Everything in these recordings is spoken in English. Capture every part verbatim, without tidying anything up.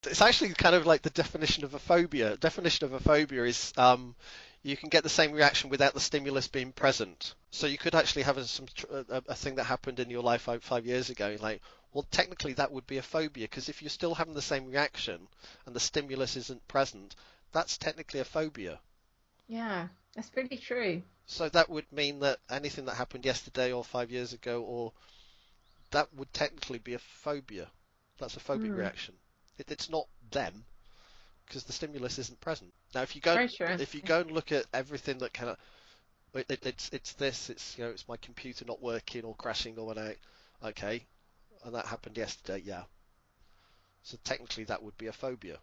It's actually kind of like the definition of a phobia. Definition of a phobia is um, you can get the same reaction without the stimulus being present. So you could actually have a, some a, a thing that happened in your life five, five years ago. Like, well, technically that would be a phobia because if you're still having the same reaction and the stimulus isn't present, that's technically a phobia. Yeah, that's pretty true. So that would mean that anything that happened yesterday or five years ago, or that would technically be a phobia. That's a phobic Mm, reaction. It, it's not them because the stimulus isn't present. Now, if you go very true. if you go and look at everything that kind of it, it, it's it's this, it's you know, it's my computer not working or crashing or whatever. Okay, and that happened yesterday. Yeah. So technically, that would be a phobia.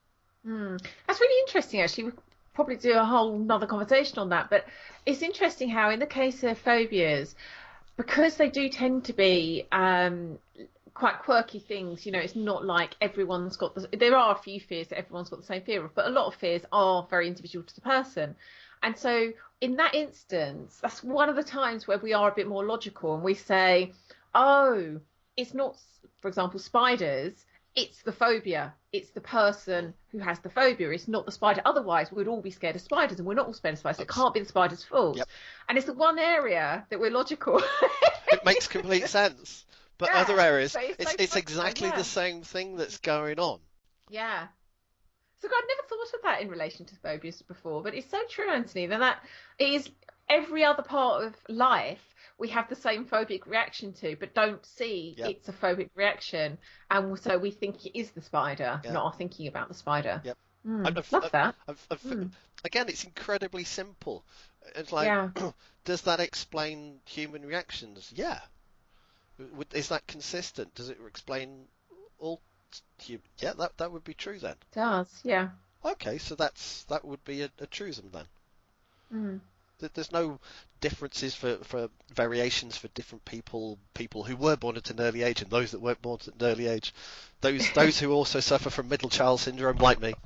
Mm. That's really interesting, actually. We could probably do a whole another conversation on that, but it's interesting how, in the case of phobias, because they do tend to be um, quite quirky things. You know, it's not like everyone's got the. There are a few fears that everyone's got the same fear of, but a lot of fears are very individual to the person. And so, in that instance, that's one of the times where we are a bit more logical and we say, "Oh, it's not, for example, spiders. It's the phobia. It's the person who has the phobia. It's not the spider. Otherwise, we would all be scared of spiders, and we're not all scared of spiders. So it can't be the spider's fault." Yep. And it's the one area that we're logical. It makes complete sense. But Yeah, other areas, so it's it's so it's funny, exactly yeah. the same thing that's going on. Yeah. So I'd never thought of that in relation to phobias before, but it's so true, Anthony, that that is every other part of life we have the same phobic reaction to, but don't see Yep. it's a phobic reaction, and so we think it is the spider, Yeah. not our thinking about the spider. Yep. And Mm, I've, love that. I've, I've, Mm, again, it's incredibly simple. It's like, yeah. does that explain human reactions? Yeah. Would- Is that consistent? Does it explain all human? Yeah, that that would be true then. It does, yeah. Okay, so that's that would be a, a truism then. Mm. There- There's no differences for, for variations for different people, people who were born at an early age and those that weren't born at an early age. Those those who also suffer from middle child syndrome, like me.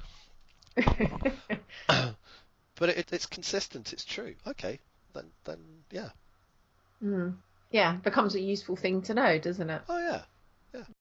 But it, it's consistent. It's true. Okay, then then yeah. Mm. Yeah, becomes a useful thing to know, doesn't it? Oh yeah. Yeah.